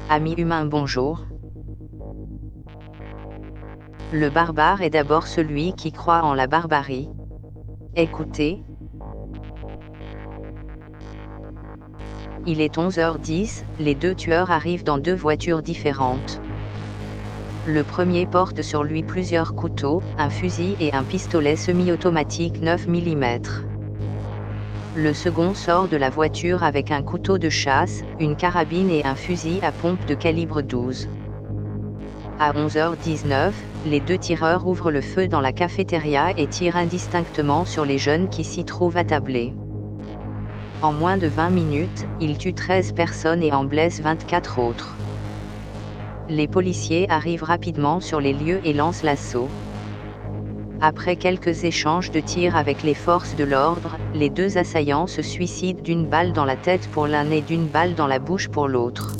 Amis humains, bonjour. Le barbare est d'abord celui qui croit en la barbarie. Écoutez. Il est 11h10, les deux tueurs arrivent dans deux voitures différentes. Le premier porte sur lui plusieurs couteaux, un fusil et un pistolet semi-automatique 9 mm. Le second sort de la voiture avec un couteau de chasse, une carabine et un fusil à pompe de calibre 12. À 11h19, les deux tireurs ouvrent le feu dans la cafétéria et tirent indistinctement sur les jeunes qui s'y trouvent attablés. En moins de 20 minutes, ils tuent 13 personnes et en blessent 24 autres. Les policiers arrivent rapidement sur les lieux et lancent l'assaut. Après quelques échanges de tirs avec les forces de l'ordre, les deux assaillants se suicident d'une balle dans la tête pour l'un et d'une balle dans la bouche pour l'autre.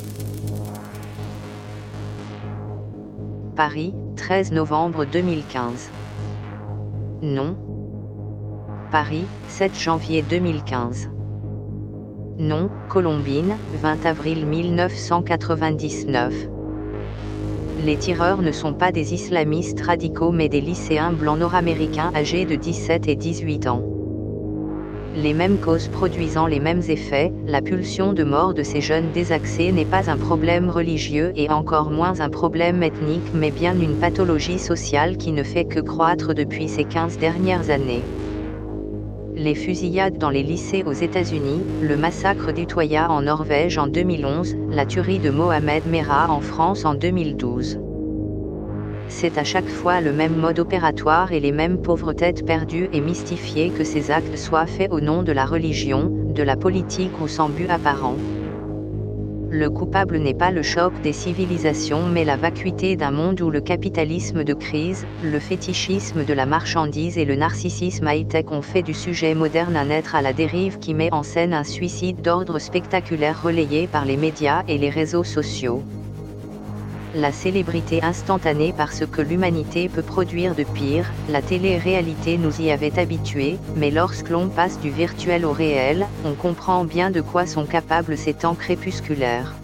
Paris, 13 novembre 2015. Nom. Paris, 7 janvier 2015. Nom, Colombine, 20 avril 1999. Les tireurs ne sont pas des islamistes radicaux mais des lycéens blancs nord-américains âgés de 17 et 18 ans. Les mêmes causes produisant les mêmes effets, la pulsion de mort de ces jeunes désaxés n'est pas un problème religieux et encore moins un problème ethnique mais bien une pathologie sociale qui ne fait que croître depuis ces 15 dernières années. Les fusillades dans les lycées aux États-Unis, le massacre d'Utøya en Norvège en 2011, la tuerie de Mohamed Merah en France en 2012. C'est à chaque fois le même mode opératoire et les mêmes pauvres têtes perdues et mystifiées que ces actes soient faits au nom de la religion, de la politique ou sans but apparent. Le coupable n'est pas le choc des civilisations mais la vacuité d'un monde où le capitalisme de crise, le fétichisme de la marchandise et le narcissisme high-tech ont fait du sujet moderne un être à la dérive qui met en scène un suicide d'ordre spectaculaire relayé par les médias et les réseaux sociaux. La célébrité instantanée par ce que l'humanité peut produire de pire, la télé-réalité nous y avait habitués, mais lorsque l'on passe du virtuel au réel, on comprend bien de quoi sont capables ces temps crépusculaires.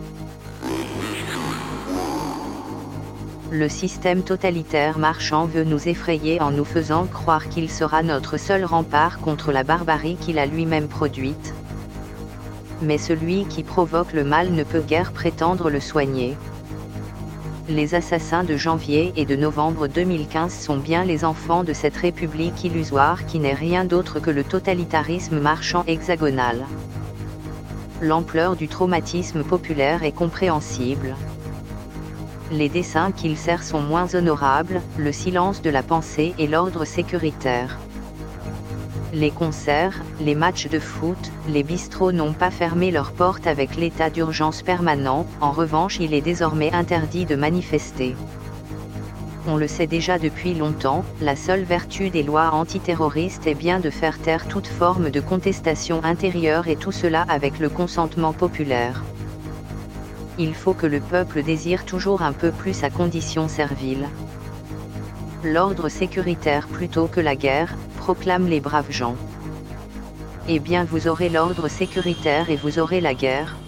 Le système totalitaire marchand veut nous effrayer en nous faisant croire qu'il sera notre seul rempart contre la barbarie qu'il a lui-même produite. Mais celui qui provoque le mal ne peut guère prétendre le soigner. Les assassins de janvier et de novembre 2015 sont bien les enfants de cette république illusoire qui n'est rien d'autre que le totalitarisme marchand hexagonal. L'ampleur du traumatisme populaire est compréhensible. Les desseins qu'il sert sont moins honorables, le silence de la pensée et l'ordre sécuritaire. Les concerts, les matchs de foot, les bistrots n'ont pas fermé leurs portes avec l'état d'urgence permanent, en revanche il est désormais interdit de manifester. On le sait déjà depuis longtemps, la seule vertu des lois antiterroristes est bien de faire taire toute forme de contestation intérieure et tout cela avec le consentement populaire. Il faut que le peuple désire toujours un peu plus à condition servile. L'ordre sécuritaire plutôt que la guerre, proclament les braves gens. Eh bien vous aurez l'ordre sécuritaire et vous aurez la guerre.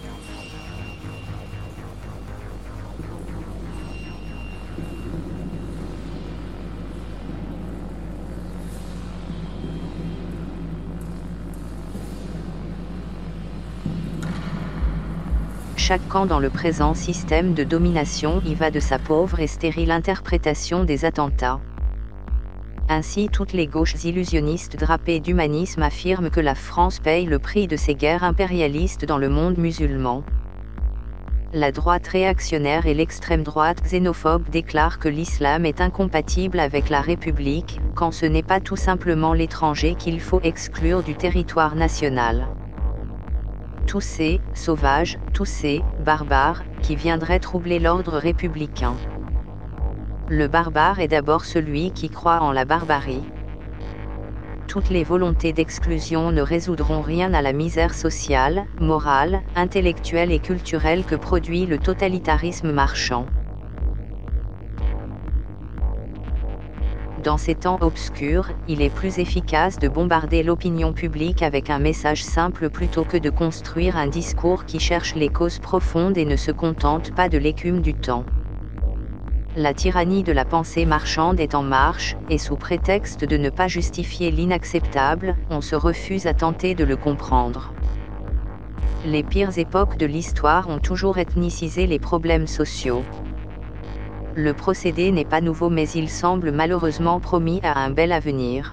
Chaque camp dans le présent système de domination y va de sa pauvre et stérile interprétation des attentats. Ainsi toutes les gauches illusionnistes drapées d'humanisme affirment que la France paye le prix de ces guerres impérialistes dans le monde musulman. La droite réactionnaire et l'extrême droite xénophobe déclarent que l'islam est incompatible avec la République, quand ce n'est pas tout simplement l'étranger qu'il faut exclure du territoire national. Tous ces sauvages, tous ces barbares, qui viendraient troubler l'ordre républicain. Le barbare est d'abord celui qui croit en la barbarie. Toutes les volontés d'exclusion ne résoudront rien à la misère sociale, morale, intellectuelle et culturelle que produit le totalitarisme marchand. Dans ces temps obscurs, il est plus efficace de bombarder l'opinion publique avec un message simple plutôt que de construire un discours qui cherche les causes profondes et ne se contente pas de l'écume du temps. La tyrannie de la pensée marchande est en marche, et sous prétexte de ne pas justifier l'inacceptable, on se refuse à tenter de le comprendre. Les pires époques de l'histoire ont toujours ethnicisé les problèmes sociaux. Le procédé n'est pas nouveau mais il semble malheureusement promis à un bel avenir.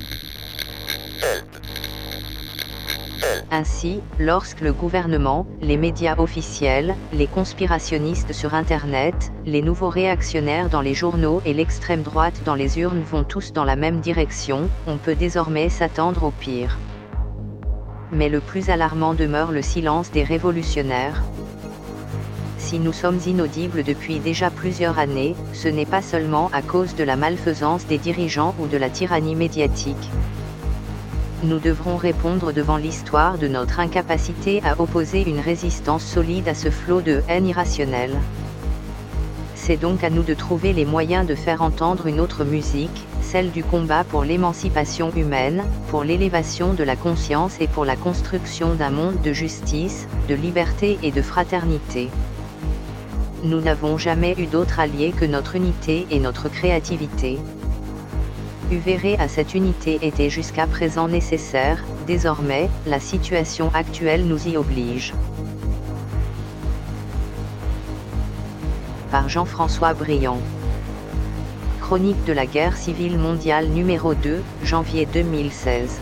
Ainsi, lorsque le gouvernement, les médias officiels, les conspirationnistes sur Internet, les nouveaux réactionnaires dans les journaux et l'extrême droite dans les urnes vont tous dans la même direction, on peut désormais s'attendre au pire. Mais le plus alarmant demeure le silence des révolutionnaires. Si nous sommes inaudibles depuis déjà plusieurs années, ce n'est pas seulement à cause de la malfaisance des dirigeants ou de la tyrannie médiatique. Nous devrons répondre devant l'histoire de notre incapacité à opposer une résistance solide à ce flot de haine irrationnelle. C'est donc à nous de trouver les moyens de faire entendre une autre musique, celle du combat pour l'émancipation humaine, pour l'élévation de la conscience et pour la construction d'un monde de justice, de liberté et de fraternité. Nous n'avons jamais eu d'autre allié que notre unité et notre créativité. Uvéré à cette unité était jusqu'à présent nécessaire, désormais, la situation actuelle nous y oblige. Par Jean-François Briand. Chronique de la guerre civile mondiale numéro 2, janvier 2016.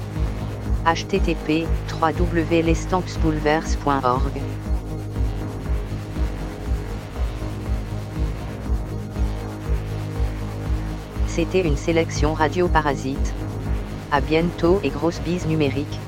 http://www.lestampesbouleverse.org. C'était une sélection Radio Parasite. À bientôt et grosse bise numérique.